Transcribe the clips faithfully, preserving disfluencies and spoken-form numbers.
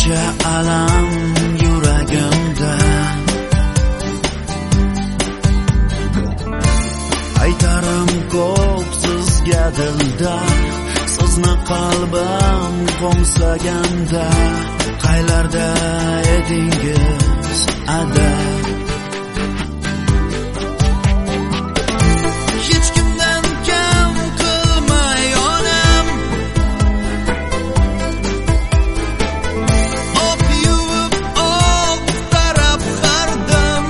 shuncha alam yuragimda, aytarim ko'p sizga dilda, sizni qalbim qo'msaganda, qaylarda edingiz ada? Hech kimdan kam qilmay onam, op yuvib op tarab qardim.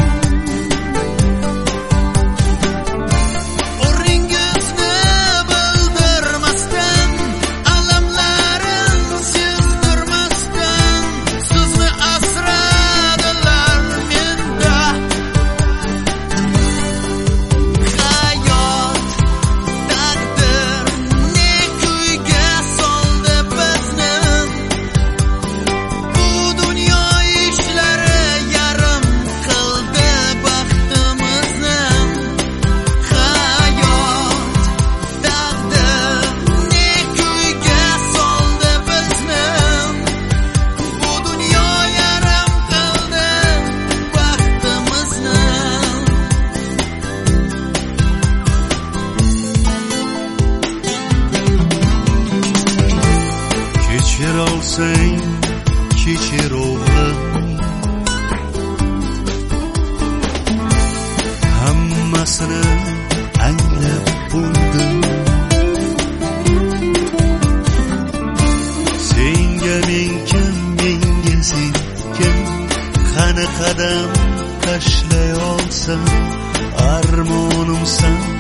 O'ringizni bildirmasdan, alamlarin sezdirmasdan, sizni asradilar menda. Hayot, taqdir ne kuyga soldi bizni. Bu dunyo ishlari yarim qildi baxtimizni. Hayot, taqdir ne kuyga soldi bizni. Bu dunyo yarim qildi baxtimizni. Kechir olsang, kechir o'g'lim, hammasini anglab bo'ldim. Senga men kim, menga sen kim? Qani qadam tashlay olsam, armonimsan